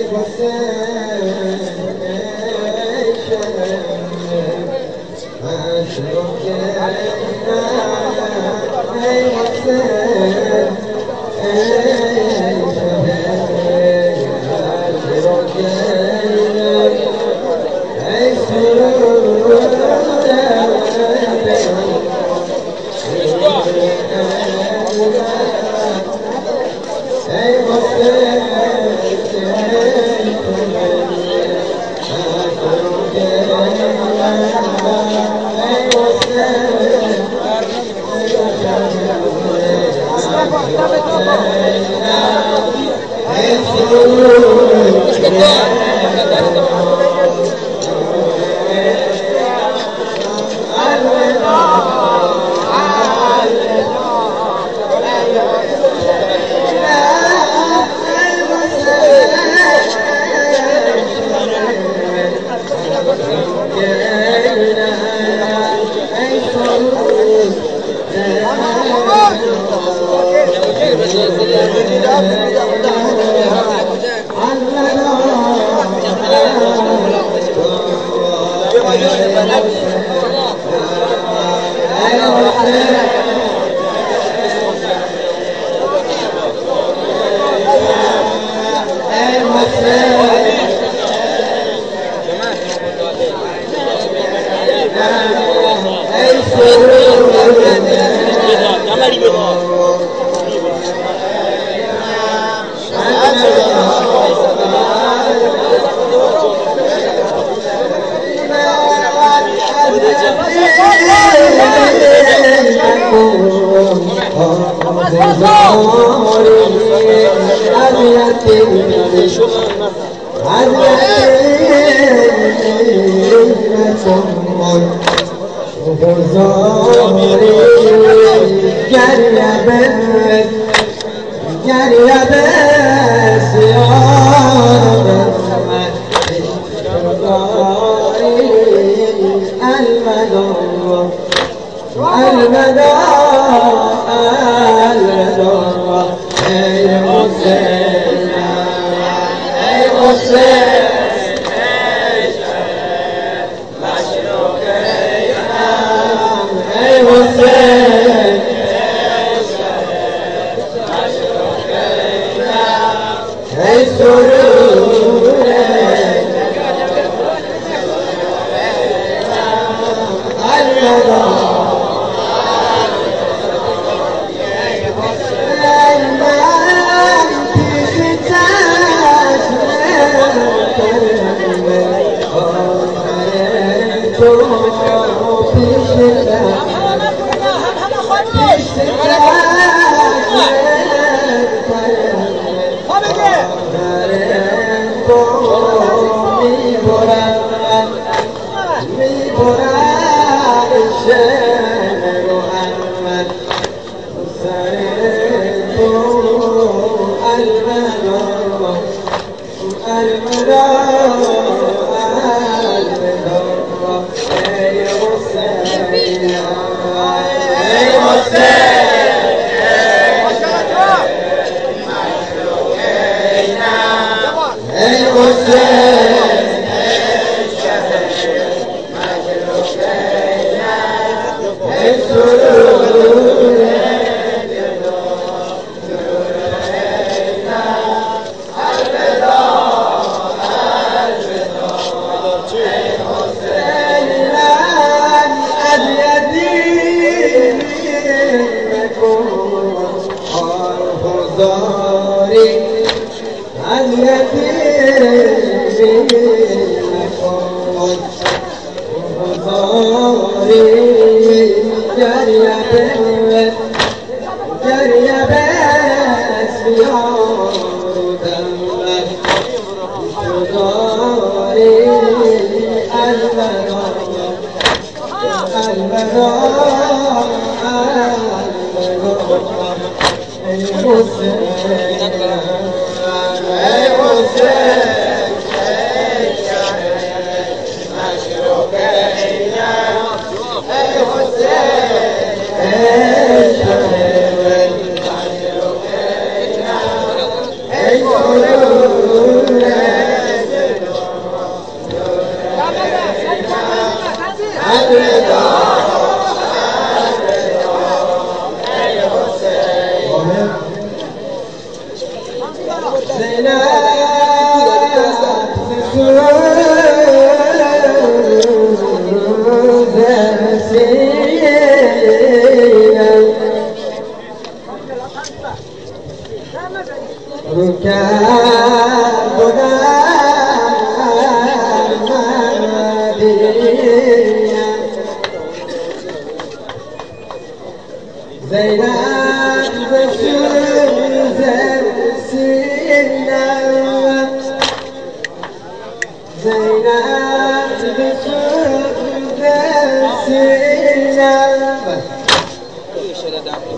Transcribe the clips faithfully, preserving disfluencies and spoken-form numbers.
Hey,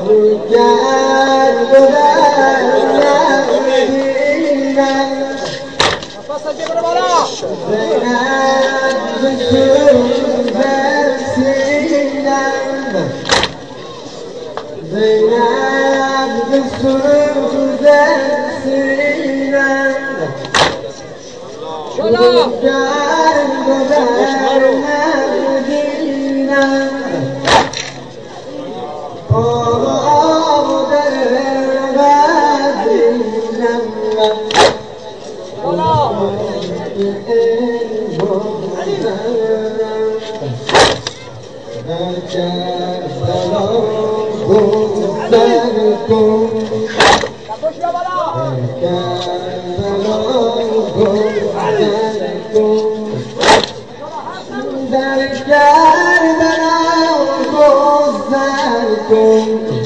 گرد و در نبینم زینب بسوز سینم زینب بسوز سینم گرد و در نبینم آه در قدینم در کربلا گذر کن در کربلا گذر کن در کربلا گذر کن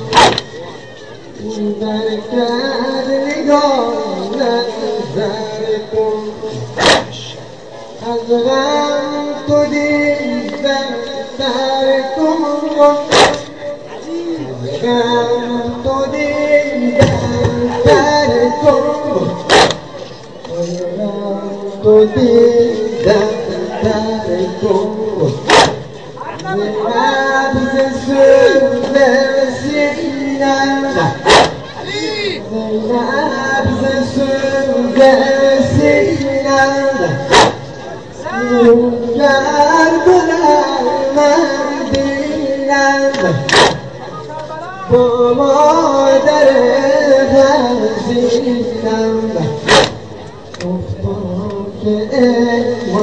در کربلا نظر کن از غم تو دیدم تر کن از غم تو دیدم تر کن از غم تو دیدم تر کن زینب ز سوز سینم زینب ز سوز سینم گرد و من بینم با مادر غمزینم گفتم که ای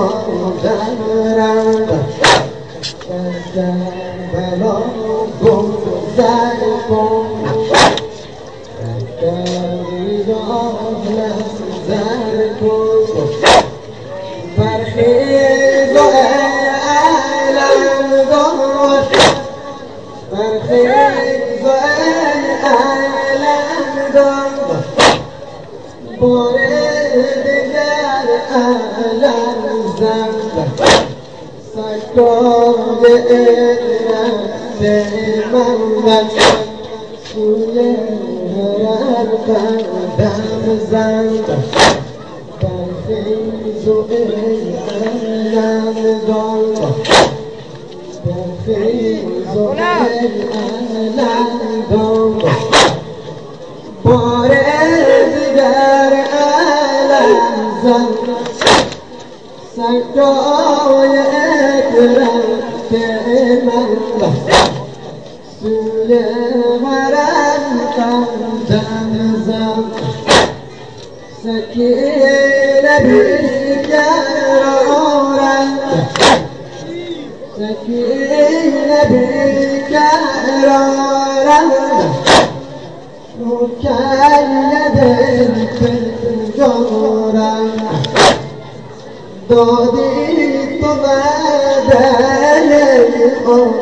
مادرم در کربلا گذر کن در کربلا نظر کن برخیز و علم دار برخیز و علم دار بار دیگر علم زن سکای علت من سوی هر قدم زن برخیز و علم دار برخیز و علم دار بار دیگر علم زن سکای اکرمت من سوی حرم قدم زن سکینه بیقرارم سکینه بیقرارم مکلب فنجارم دادی تو بدن آن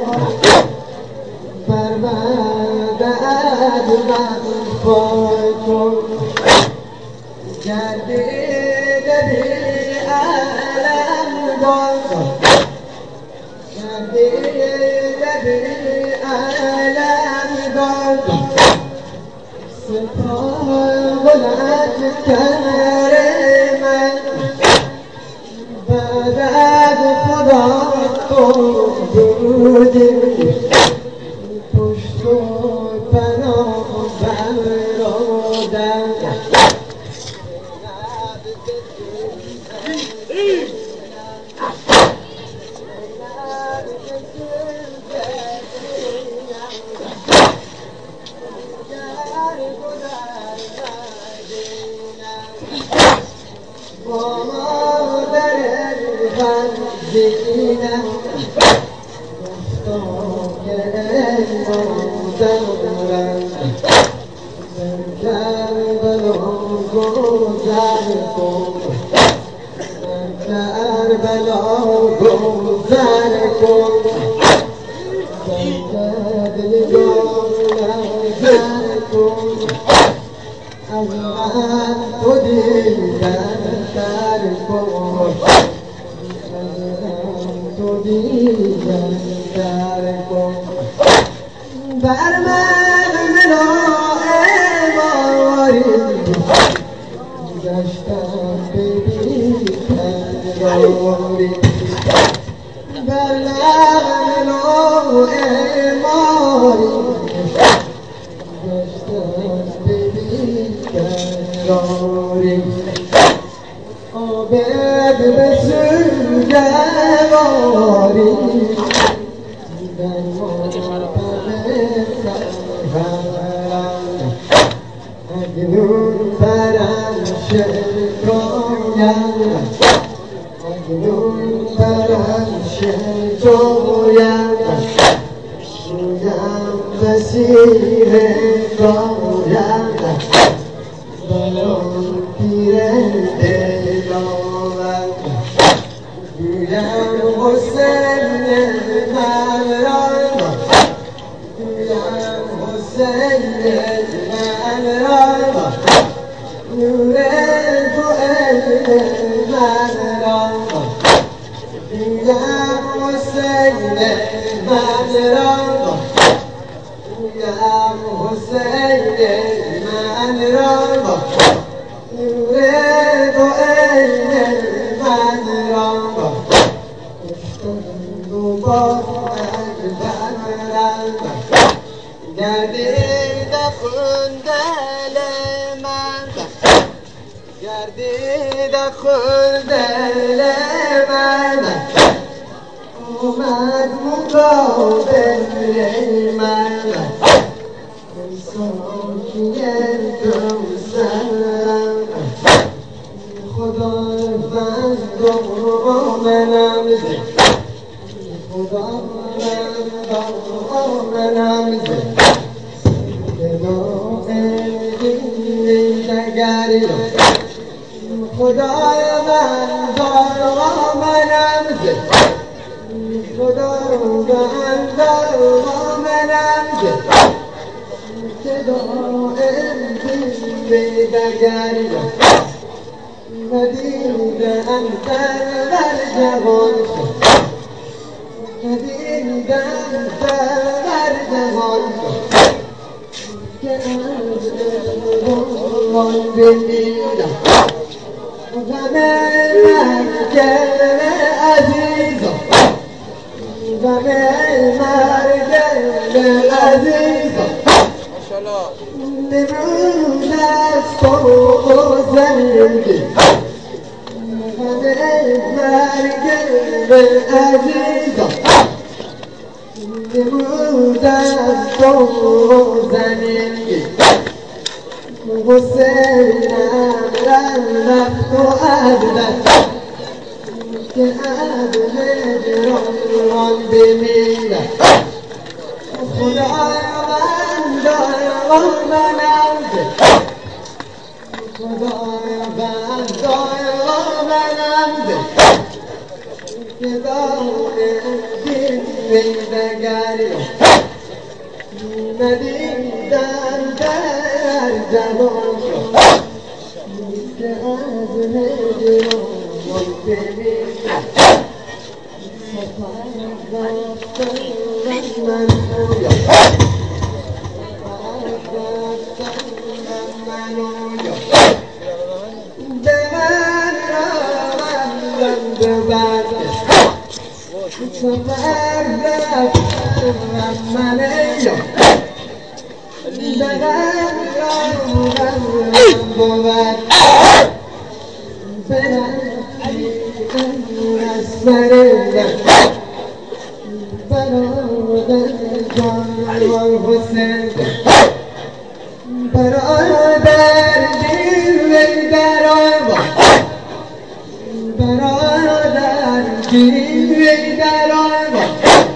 بربنده از من پای کن گردیده بی علم دار گردیده بی علم دار سپاه بلند کر من بعد از خدا تو بودی پشت و پناه برادر با مادر غمگینم گفتم که ای مادرم در کربلا گذر کن در کربلا گذر کن در کربلا نظر کن از من تو دیدن تر کن از من تو دیدن تر کن بر من اسراری بر لعن و اعماری گشتم ببین قراری عابد به سوگواری در ماتم سرورم اکنون برم شکایم اکنون برم شکایم شویم بسیر رایم برام پیر دلاور گویم حسین من را گویم حسین من را نور تو من را گویم حسین من را گویم حسین من را نور تو من را گردید خون دل من گردید خون دل من اومد مقابل من ساکیه دوستم خدا بند و منم خدا بند و منم دگری خدای من دارا منم خدا من دارا منم که دائم به دگری ندیدم در جوان شد ندیدم در جوان شد که از روان بمیرم غم مرگ عزیزم غم مرگ عزیزم نمرود از تو زندگی غم مرگ عزیزم نمرود از تو زندگی حسینم رفت و عبدت که عبد جران بمیرم خدای من دارا منم خدای من دارا منم که دارم دین دگری ندیدم در جوان شد که از هجران بمیرم سفر رفتم من اویا سفر رفتم من اویا به من رفتم ببرد سفر رفتم من اویا برم رفتم بود برم از سر برادر جان حسین برادر جیوی درآمد برادر جیوی درآمد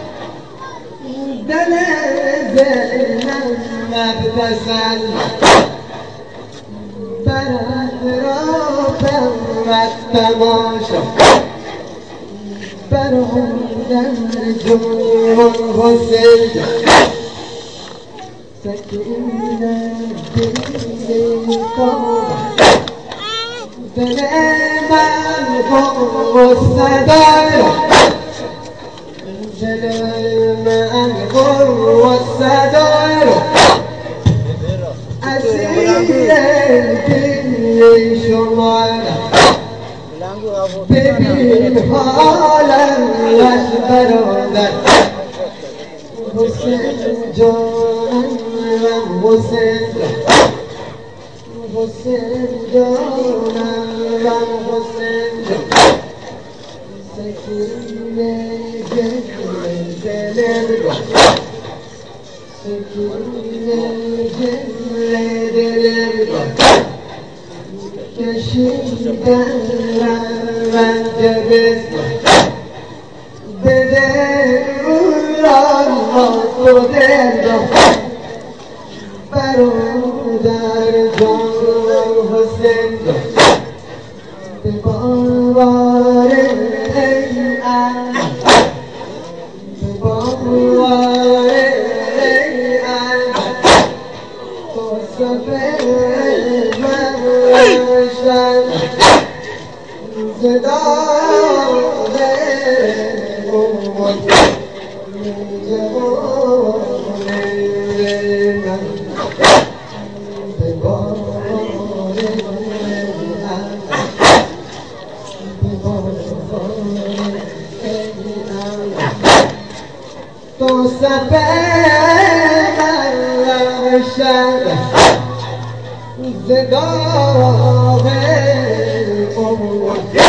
دل زینب مبتسم بر اطرافم تماشا برادر جون حسین سکینه دلی کامد دل من غصه داره دل من غصه داره اسیر دل شما ببین حالم وش برادر حسین جانم حسین حسین جانم حسین سکینه دل سکینه دل کشیدن رنج بده را تو دل برادر جان حسین به باور ای علی به باور ای علی تو سفر مرشد زدای امت تو سفر مرشد زدای امت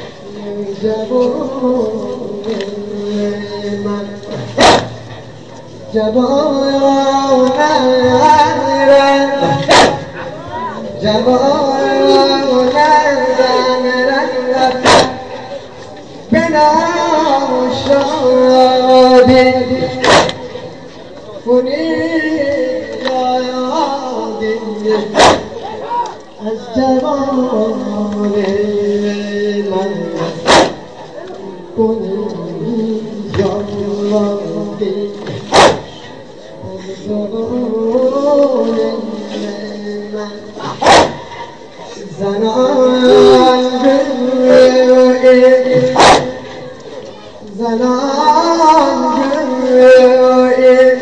جوان من جوان جوان بنا شادی کنی یادی از جوان من کنی یادی از جوان من زنان گروه زنان گروه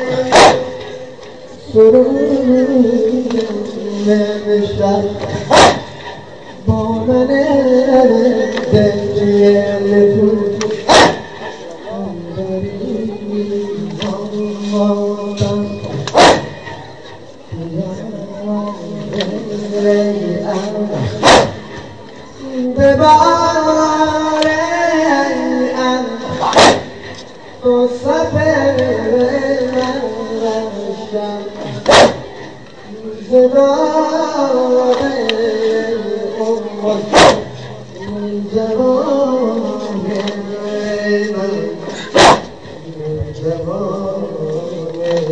سرود نمیشد با من دل تو تو سفر مرشد زدای امت جوان من جوان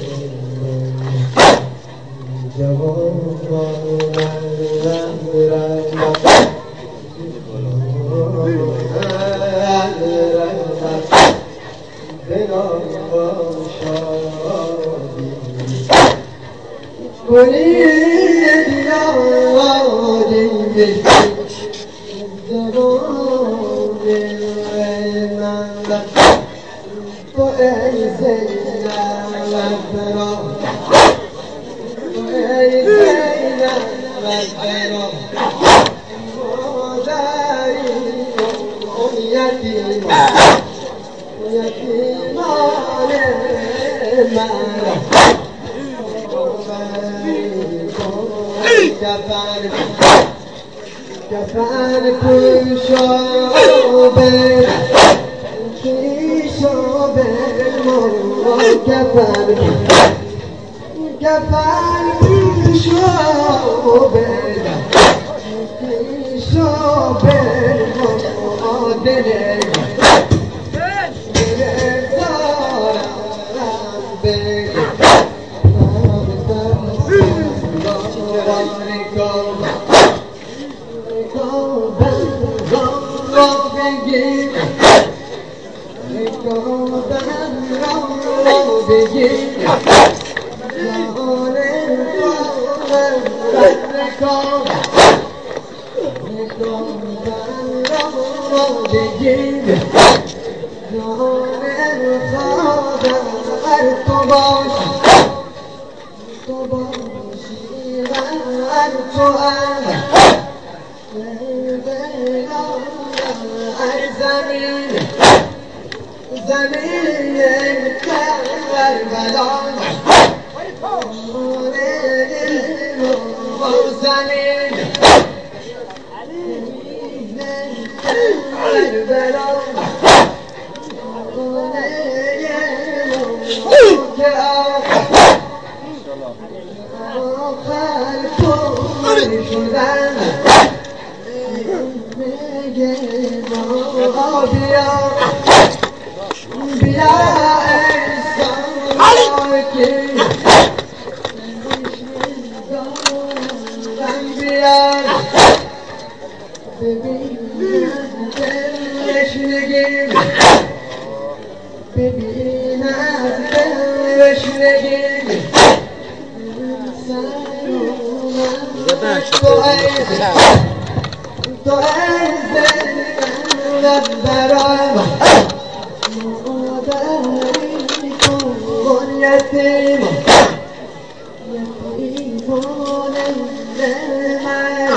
کنید یادی جوان من تو ای زینب را تو ای زینب را مادری اون یتیمان یتیمان مرا کفن کفن پوشو بر پیشو بر مرا کفن کفن پوشو بر پیشو بر مرا دل دل دارم بر تو زمین زمین کربلا زمین کربلا که آخر پر شدن میگه ما بیا بیا انسان که بیا ببین تشنگیم ببین از تشنگیم تو عیز تو عیز برام مادری کن یتیم یتیمان من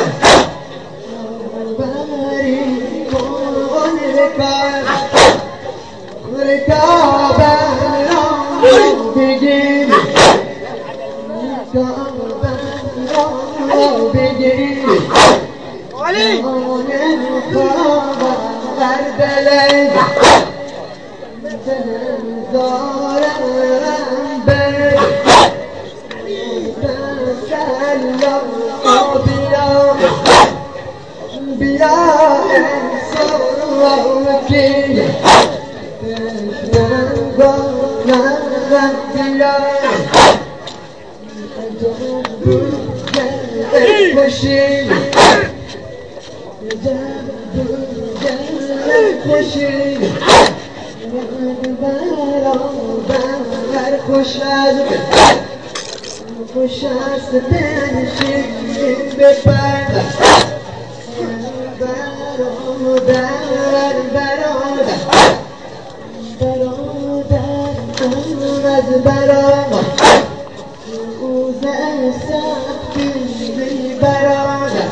بری کن رکاب رکاب را بگیر رکاب را بگیر علی بردلید زارم بر تسلم بیا بیا انسان که تشنگانم بیا خوشی خوشی برابر خوش از خوش است بنشین بپر برادر برادر برادر از برادر روز سختی برادر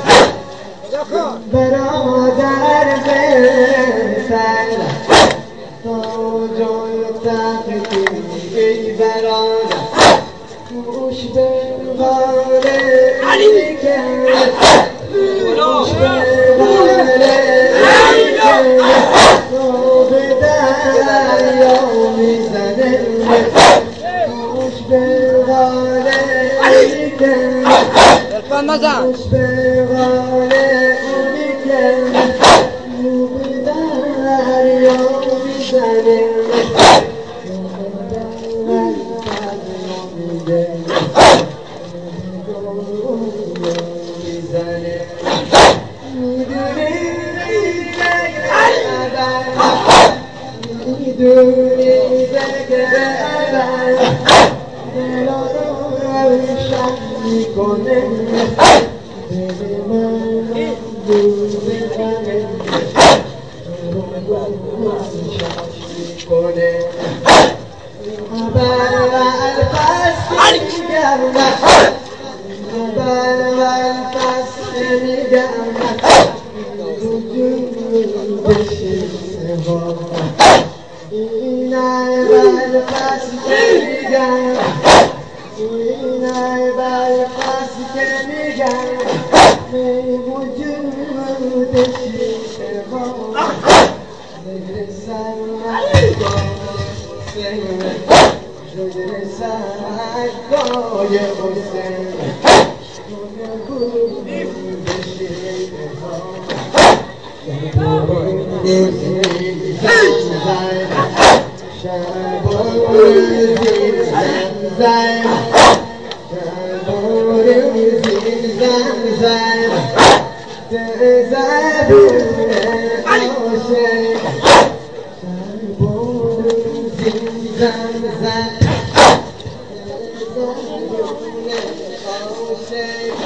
برادر بسر تاج و تختی ای برادر گوش به غاله کرد گوش به غاله کرد تو به دریا میزنه گوش به غاله کرد گوش به غاله کرد تو به دریا میزنه میدونی بگه اول دلا روشن میکنه دل من دوری کنه روشن میکنه اول پس میگم اول پس میگم این اول پس که میگم این اول پس که میگم به وجود شیشه ها میرسم میرسم اکای حسین وجود شیشه ها شبور زیر زمزم شبور زیر زمزم زبون عاشق شبور زیر زمزم زبون عاشق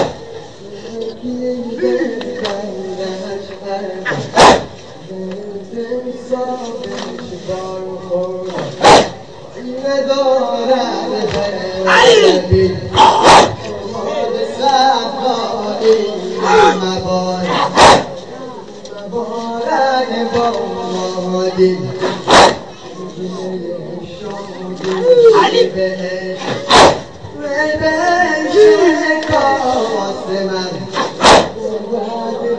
علی مبارک مبارک بادی علی بهش بهش کاس من بود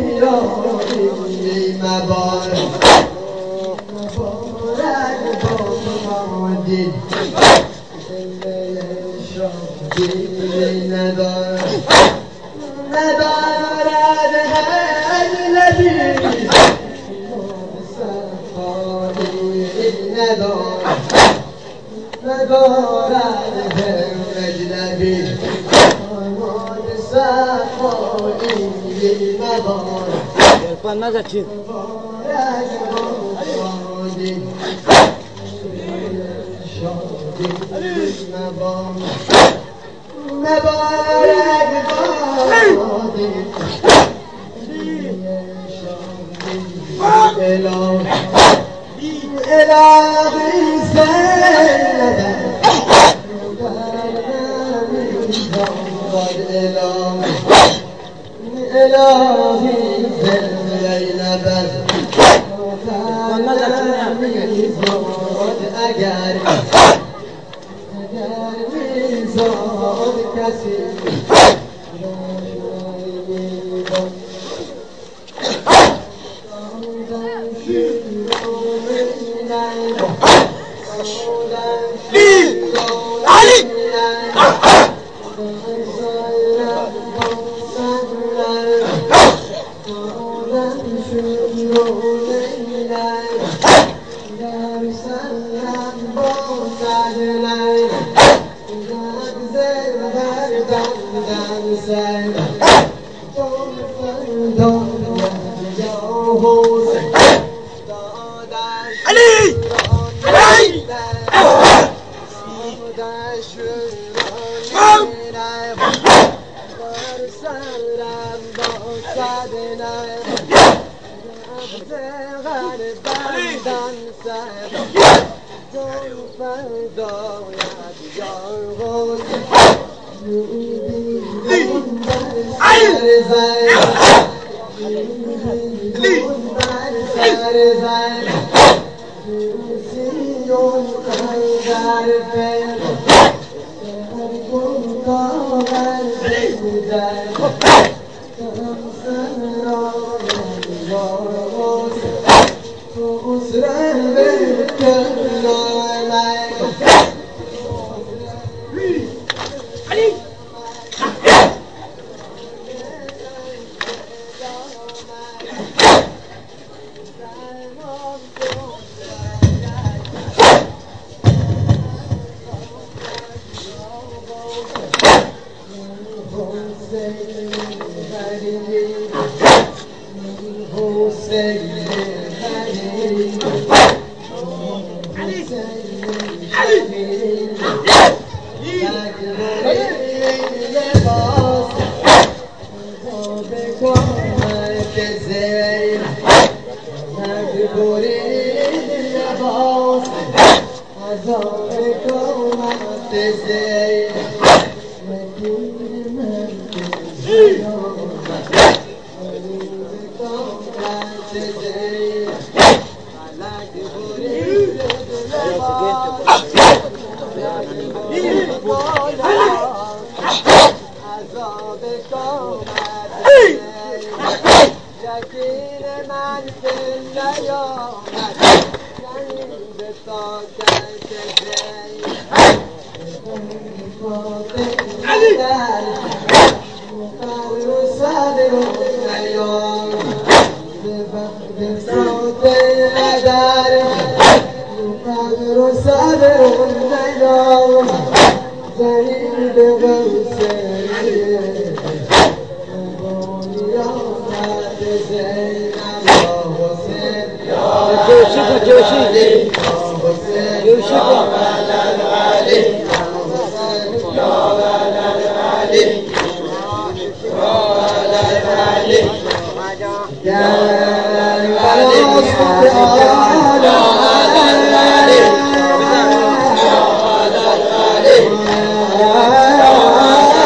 بیرانی مبارک مبارک بادی شادی ندارد ندارد هر لبی صفایی ندارد ندارد هر لبی صفایی ندارد عرفان نزد چی؟ مبارک بادی الهی الهی زینب الهی زینب اگر میزاد کسی علی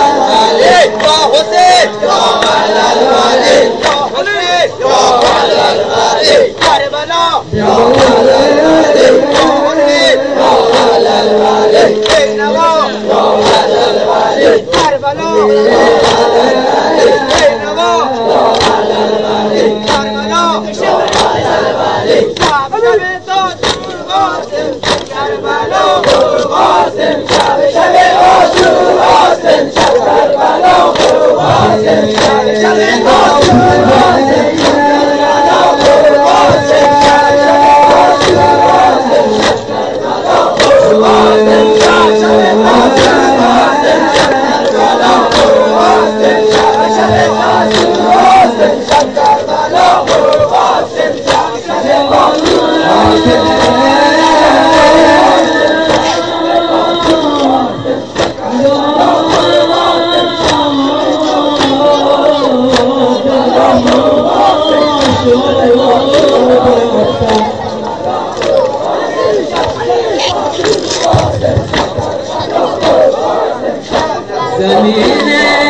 حسین يا مولا الولي مولا الولي بينما مولا الولي كربلاء بينما كربلاء شعب شبيطان قاسم كربلاء قاسم شعب شبيب قاسم شعب كربلاء قاسم شعب شبيب زمین